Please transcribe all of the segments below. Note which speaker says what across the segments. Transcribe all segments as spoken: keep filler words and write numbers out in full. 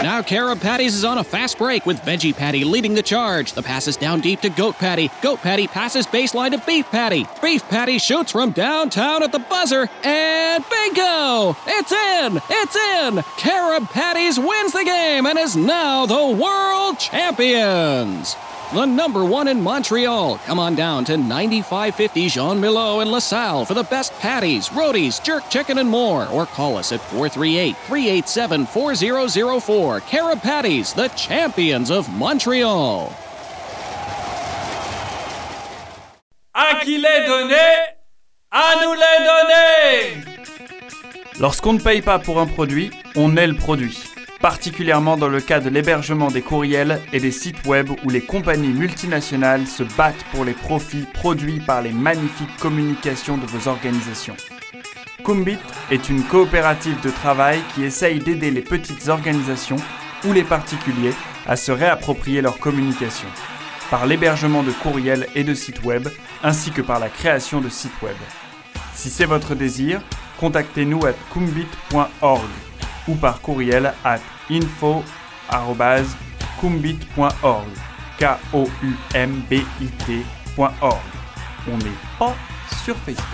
Speaker 1: Now Carob Patties is on a fast break with Veggie Patty leading the charge. The pass is down deep to Goat Patty. Goat Patty passes baseline to Beef Patty. Beef Patty shoots from downtown at the buzzer, and bingo! It's in! It's in! Carob Patties wins the game and is now the world champions! The number one in Montreal. Come on down to ninety-five fifty Jean Milo in LaSalle for the best patties, roadies, jerk chicken, and more. Or call us at four three eight, three eight seven, four zero zero four. Carob Patties, the champions of Montreal.
Speaker 2: À qui les donner? À nous les donner! Lorsqu'on ne paye pas pour un produit, on est le produit. Particulièrement dans le cas de l'hébergement des courriels et des sites web où les compagnies multinationales se battent pour les profits produits par les magnifiques communications de vos organisations. Kumbit est une coopérative de travail qui essaye d'aider les petites organisations ou les particuliers à se réapproprier leur communication, par l'hébergement de courriels et de sites web, ainsi que par la création de sites web. Si c'est votre désir, contactez-nous à kumbit point org ou par courriel à info arobase kumbit point org, K O U M B I T point org. On n'est pas sur Facebook.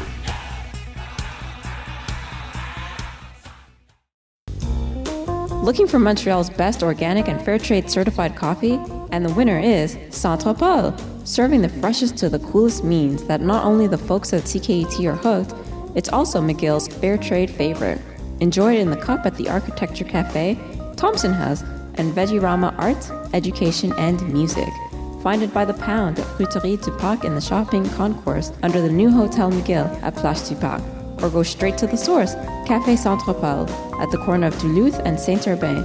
Speaker 3: Looking for Montreal's best organic and fair trade certified coffee? And the winner is Centre Paul, serving the freshest to the coolest means that not only the folks at C K E T are hooked, it's also McGill's fair trade favorite. Enjoy it in the cup at the Architecture Cafe, Thompson House, and Veggierama Art, Education, and Music. Find it by the pound at Fruiterie du Parc in the shopping concourse under the new Hotel McGill at Place du Parc. Or go straight to the source, Café Centre Paul, at the corner of Duluth and Saint-Urbain.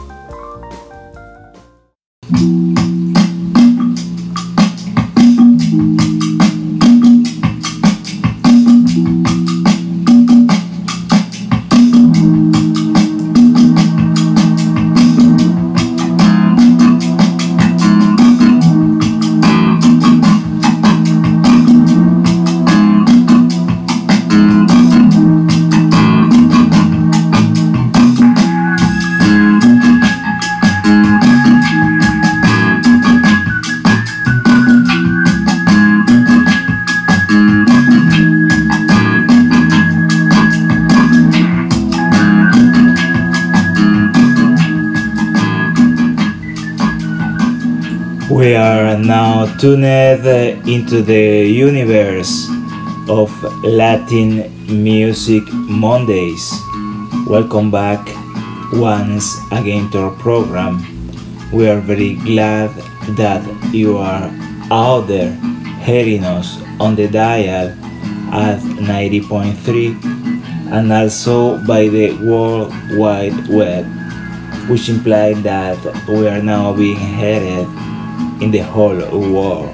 Speaker 4: We are now tuned into the universe of Latin Music Mondays. Welcome back once again to our program. We are very glad that you are out there hearing us on the dial at ninety point three and also by the World Wide Web, which implies that we are now being heard in the whole world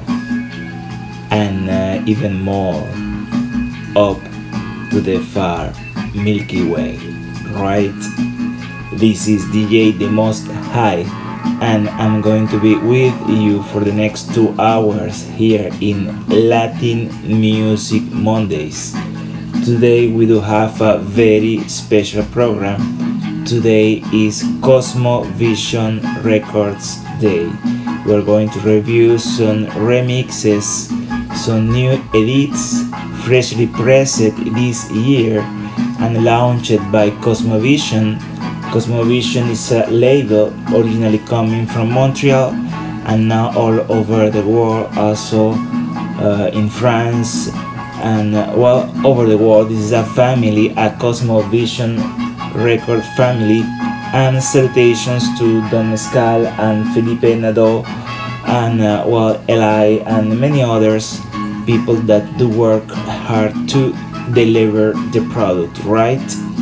Speaker 4: and uh, even more up to the far Milky Way, right? This is D J The Most High, and I'm going to be with you for the next two hours here in Latin Music Mondays. Today we do have a very special program. Today is Cosmovision Records Day. We're going to review some remixes, some new edits, freshly pressed this year and launched by Cosmovision. Cosmovision is a label originally coming from Montreal and now all over the world, also uh, in France and uh, well over the world. This is a family, a Cosmovision record family, and salutations to Don Mescal and Felipe Nadeau and uh, well Eli and many others, people that do work hard to deliver the product, right?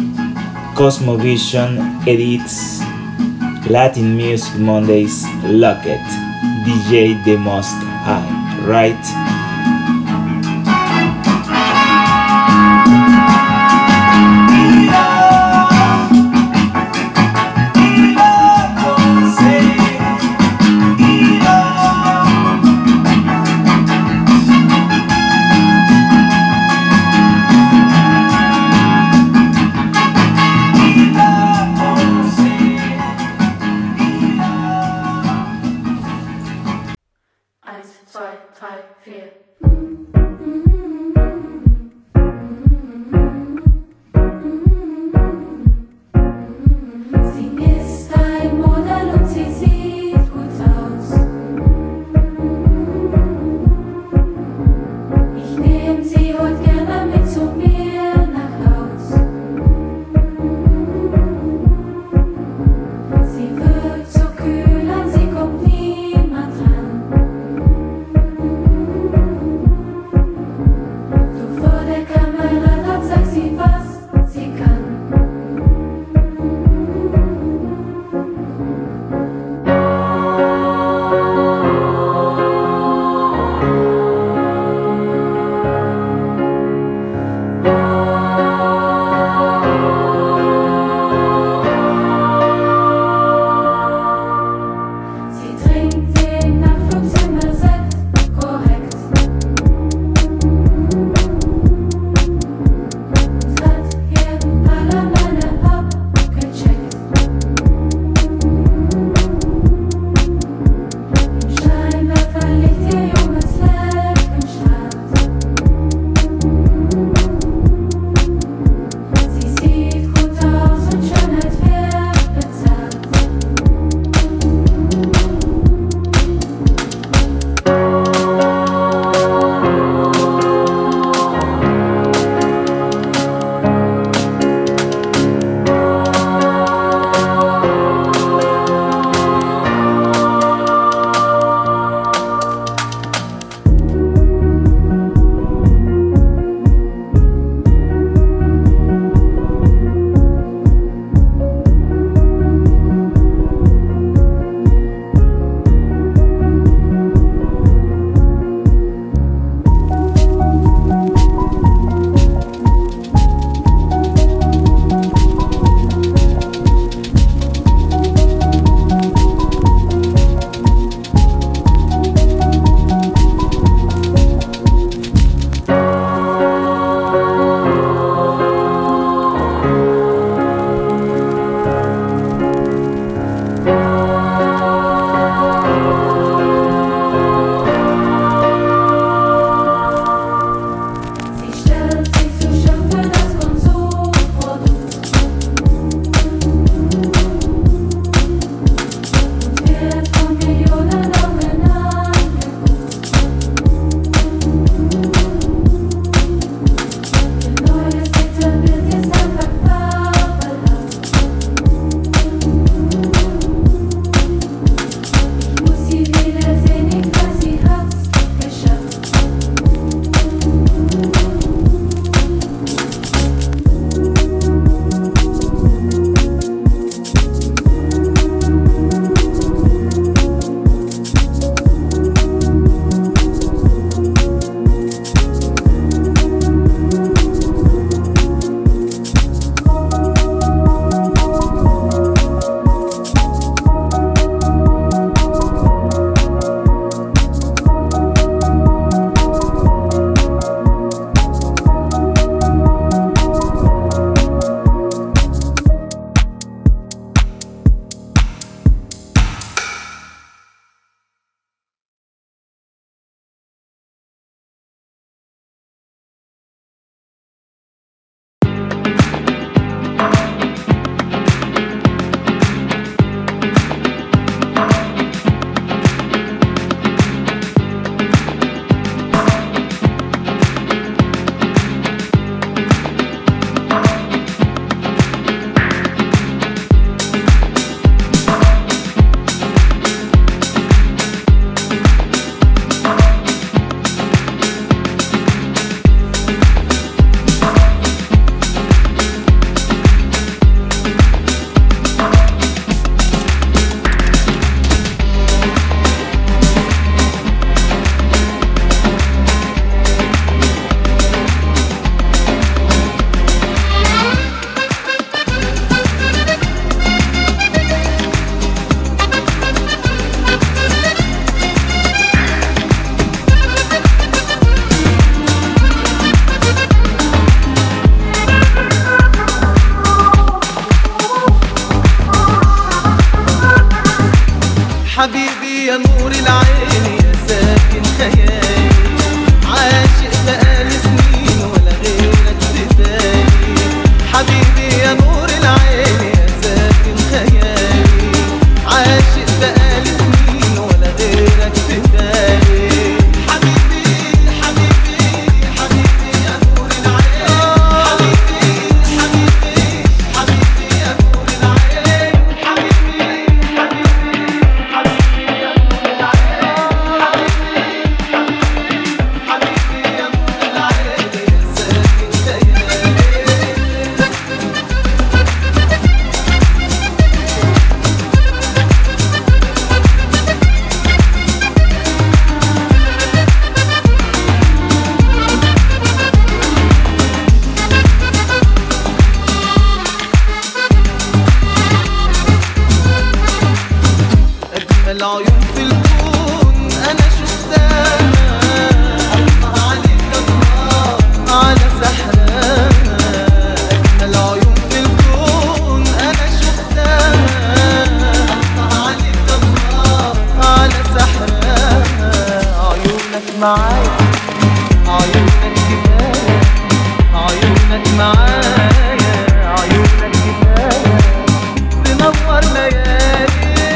Speaker 4: Cosmovision edits Latin Music Mondays. Lock it, D J The Most High, right?
Speaker 5: حبيبي يا نور العين يا ساكن خيالي عاشق بقالي سنين ولا غيرك ببالي حبيبي يا نور العين يا ساكن خيالي عاشق بقالي سنين ولا غيرك ببالي حبيبي حبيبي حبيبي يا نور العين حبيبي حبيبي حبيبي يا نور العين حبيبي العيون في الكون انا شفتها الله عليك الله على سحرها اجمل عيون في الكون انا شفتها الله عليك الله على سحرها عيونك معايا عيونك كفايه عيونك معايا عيونك كفايه تنور ليالي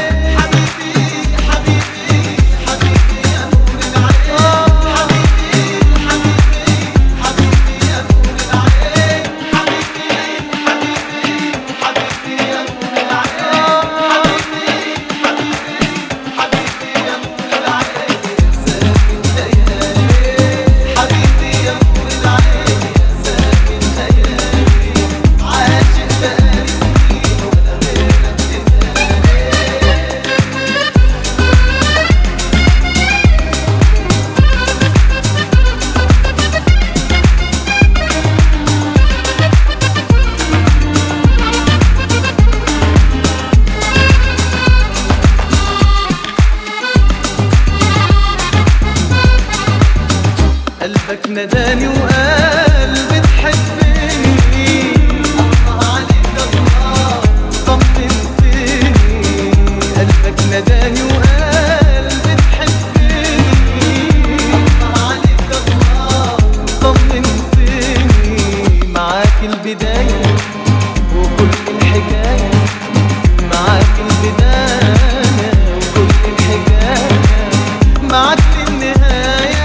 Speaker 5: قلبك نداني وقال بتحبني الله عليك الله طمنتني قلبك نداني وقال بتحبني الله عليك الله طمنتني معاك البداية وكل الحكاية معاك البداية وكل الحكاية معاك للنهاية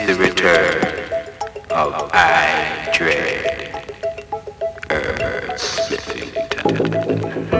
Speaker 6: the return of I Dread Earth Smithington.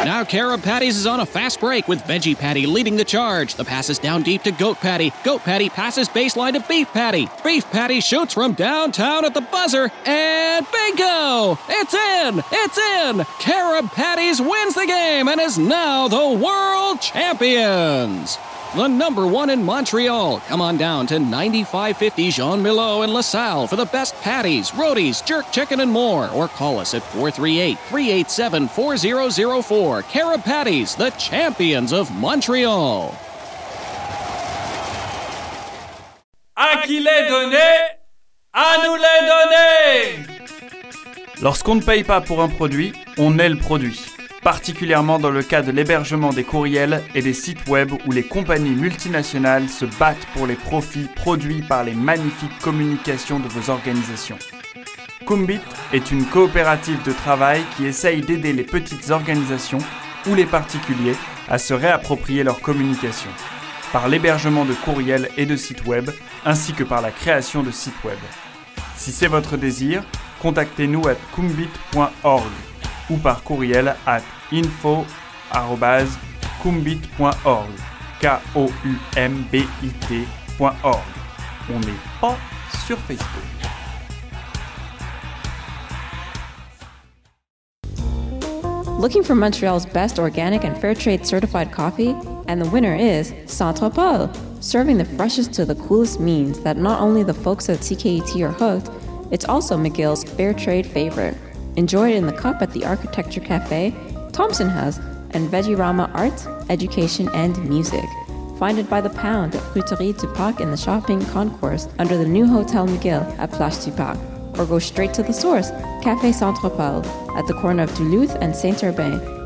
Speaker 1: Now Carob Patties is on a fast break with Veggie Patty leading the charge. The pass is down deep to Goat Patty. Goat Patty passes baseline to Beef Patty. Beef Patty shoots from downtown at the buzzer, and bingo! It's in! It's in! Carob Patties wins the game and is now the world champions! The number one in Montreal. Come on down to ninety-five fifty Jean Milo in LaSalle for the best patties, rotis, jerk chicken, and more. Or call us at four three eight, three eight seven, four zero zero four. Carob Patties, the champions of Montreal.
Speaker 2: À qui les donner? À nous les donner! Lorsqu'on ne paye pas pour un produit, on est le produit. Particulièrement dans le cas de l'hébergement des courriels et des sites web où les compagnies multinationales se battent pour les profits produits par les magnifiques communications de vos organisations. Kumbit est une coopérative de travail qui essaye d'aider les petites organisations ou les particuliers à se réapproprier leur communication, par l'hébergement de courriels et de sites web, ainsi que par la création de sites web. Si c'est votre désir, contactez-nous à kumbit point org ou par courriel à info arobase kumbit point org, K O U M B I T point org. On n'est pas sur Facebook.
Speaker 3: Looking for Montreal's best organic and fair trade certified coffee? And the winner is Centre Paul, serving the freshest to the coolest means that not only the folks at C K E T are hooked, it's also McGill's fair trade favorite. Enjoy it in the cup at the Architecture Cafe, Thompson House, and Veggie-Rama Art, Education, and Music. Find it by the pound at Fruiterie du Parc in the shopping concourse under the new Hotel McGill at Place du Parc. Or go straight to the source, Café Centre Paul, at the corner of Duluth and Saint-Urbain,